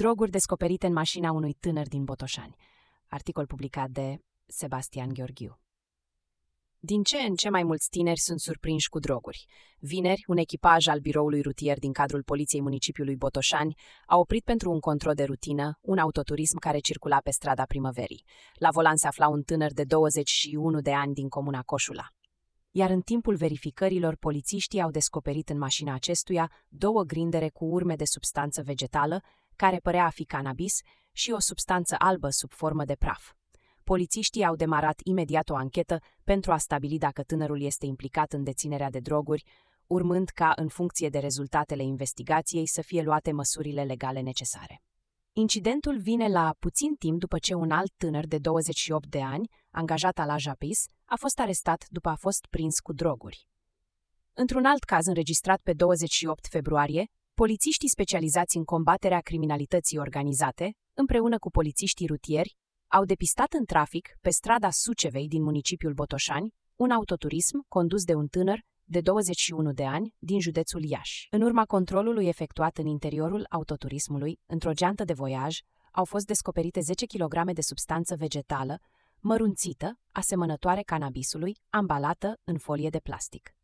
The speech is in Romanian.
Droguri descoperite în mașina unui tânăr din Botoșani. Articol publicat de Sebastian Gheorghiu. Din ce în ce mai mulți tineri sunt surprinși cu droguri. Vineri, un echipaj al biroului rutier din cadrul Poliției Municipiului Botoșani a oprit pentru un control de rutină un autoturism care circula pe strada Primăverii. La volan se afla un tânăr de 21 de ani din comuna Coșula. Iar în timpul verificărilor, polițiștii au descoperit în mașina acestuia 2 grindere cu urme de substanță vegetală, care părea a fi cannabis, și o substanță albă sub formă de praf. Polițiștii au demarat imediat o anchetă pentru a stabili dacă tânărul este implicat în deținerea de droguri, urmând ca, în funcție de rezultatele investigației, să fie luate măsurile legale necesare. Incidentul vine la puțin timp după ce un alt tânăr de 28 de ani, angajat al Ajapis, a fost arestat după a fost prins cu droguri. Într-un alt caz înregistrat pe 28 februarie, polițiștii specializați în combaterea criminalității organizate, împreună cu polițiștii rutieri, au depistat în trafic, pe strada Sucevei din municipiul Botoșani, un autoturism condus de un tânăr de 21 de ani din județul Iași. În urma controlului efectuat în interiorul autoturismului, într-o geantă de voiaj, au fost descoperite 10 kg de substanță vegetală, mărunțită, asemănătoare cannabisului, ambalată în folie de plastic.